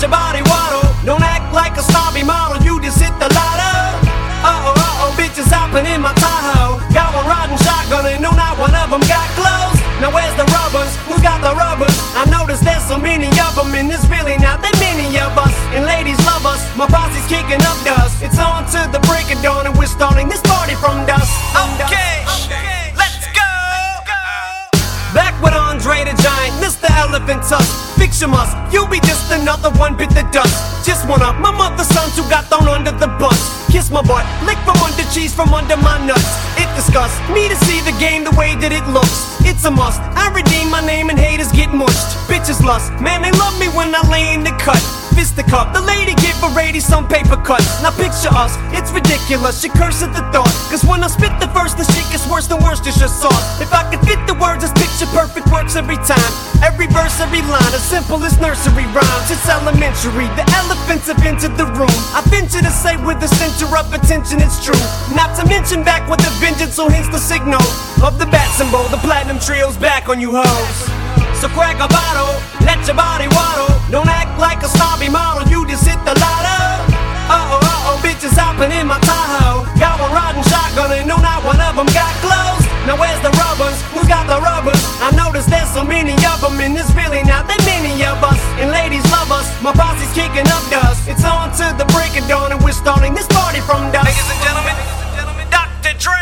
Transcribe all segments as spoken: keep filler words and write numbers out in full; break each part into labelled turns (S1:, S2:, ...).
S1: your body waddle. Don't act like a snobby model, you just hit the lotto. Uh-oh, uh-oh, bitches hopping in my Tahoe. Got one riding shotgun and no, not one of them got clothes. Now where's the rubbers? Who got the rubbers? I notice there's so many of them, and there's really not that many of us. And ladies love us, my posse's kicking up dust. It's on to the break of dawn, and we're starting this party from dusk. Okay, okay, let's go. Back with Andre the Giant, Mister Elephant Tusk. Fix your must, you'll be just another one bit the dust. Just one of my mother's sons who got thrown under the bus. Kiss my butt, lick from under cheese from under my nuts. It disgusts me to see the game the way that it looks. It's a must, I redeem my name and haters get mushed. Bitches lust, man they love me when I lay in the cut. Fist the cup, the lady give a lady some paper cuts. Now picture us, it's ridiculous, she curse at the thought. Cause when I spit the verse, the shit gets worse than worse, it's just sauce. If I could fit the words, this picture perfect works every time. Every verse, every line, as simple as nursery rhymes. It's elementary, the elephants have entered the room. I venture to say with the center of attention it's true. Not to mention back with a vengeance, so hence the signal of the bat symbol. The platinum trio's back on you hoes. So crack a bottle, let your body waddle. Don't act like a snobby model, you just hit the lotto. Uh-oh, uh-oh, bitches hopping in my Tahoe. Got one riding shotgun and no, not one of them got clothes. Now where's the rubbers? Who got the rubbers? I notice there's so many of them, and there's really not that many of us. And ladies love us, my posse's kicking up dust. It's on to the break of dawn, and we're starting this party from dusk. Ladies and gentlemen, Doctor Dre.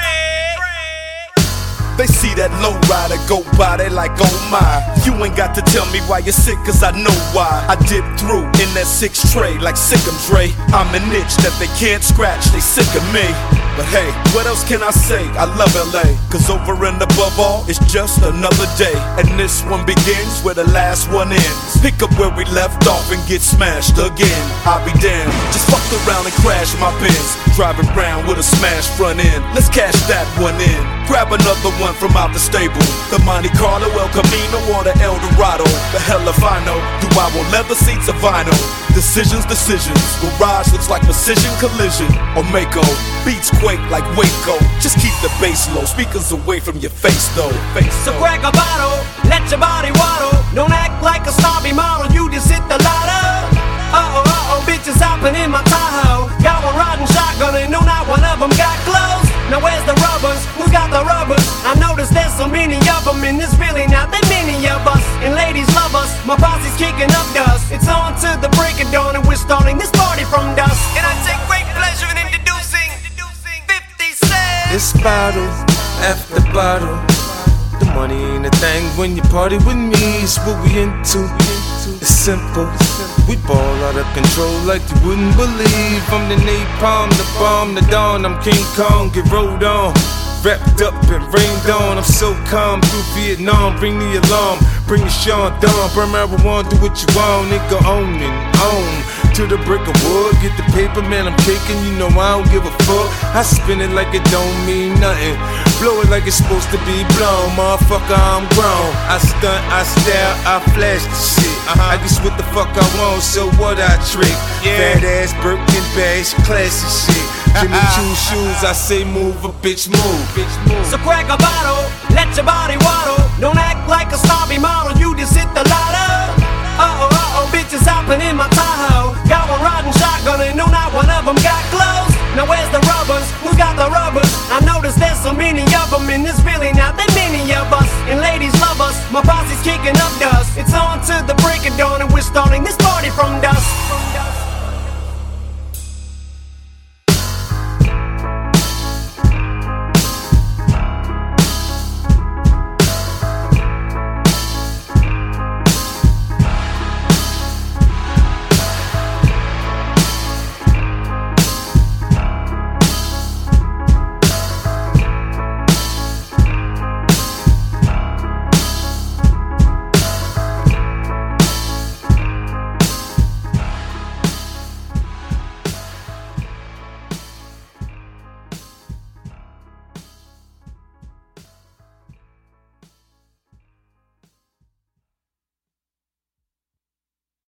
S2: They see that low rider go by, they like, oh my. You ain't got to tell me why you're sick, cause I know why. I dip through in that six tray like Sick'em Dre. I'm an itch that they can't scratch, they sick of me. But hey, what else can I say? I love L A, cause over and above all, it's just another day. And this one begins where the last one ends. Pick up where we left off and get smashed again. I'll be damned, just fuck around and crash my Benz. Driving round with a smashed front end. Let's cash that one in. Grab another one from out the stable. The Monte Carlo, El Camino, or the El Dorado. The hell if I know. Do I want leather seats or vinyl? Decisions, decisions. Garage looks like precision collision. Or Mako. Beats quake like Waco. Just keep the bass low. Speakers away from your face though. Face
S1: so though. Crack a bottle, let your body waddle. Don't act like a snobby model, you just hit the lotto. Uh-oh, uh-oh, bitches hopping in my Tahoe. Got one riding shotgun and no, not one of them got clothes. Now where's the rubbers? Who got the rubbers? I notice there's so many of them, and there's really not that many of us. And ladies love us, my posse's kicking up dust. It's on to the break of dawn, and we're starting this party from dusk. And I take great pleasure in introducing fifty Cent.
S3: It's bottle after bottle. The money ain't a thing when you party with me. It's what we into. It's simple. We ball out of control like you wouldn't believe. I'm the napalm, the bomb, the dawn. I'm King Kong, get rolled on. Wrapped up and rained on. I'm so calm through Vietnam. Bring the alarm, bring the Sean Dawn. Burn marijuana, do what you want. Nigga on and on. To the brick of wood, get the paper, man, I'm kicking. You know I don't give a fuck. I spin it like it don't mean nothing. Blow it like it's supposed to be blown. Motherfucker, I'm grown. I stunt, I style, I flash the shit. uh-huh. I guess what the fuck I want, so what I trick. Yeah. Fat ass Birkin bags, classy shit. Jimmy Choo shoes, I say move, a bitch move. Bitch move.
S1: So crack a bottle, let your body waddle. Don't act like a snobby model, you just hit the lotto. Uh-oh, uh-oh, bitches hopping in my Tahoe. Got one riding shotgun and no, not one of them got clothes. Now where's the rubbers? Who got the rubbers? I notice there's so many of them, and there's really not that many of us. And ladies love us, my posse's kicking up dust.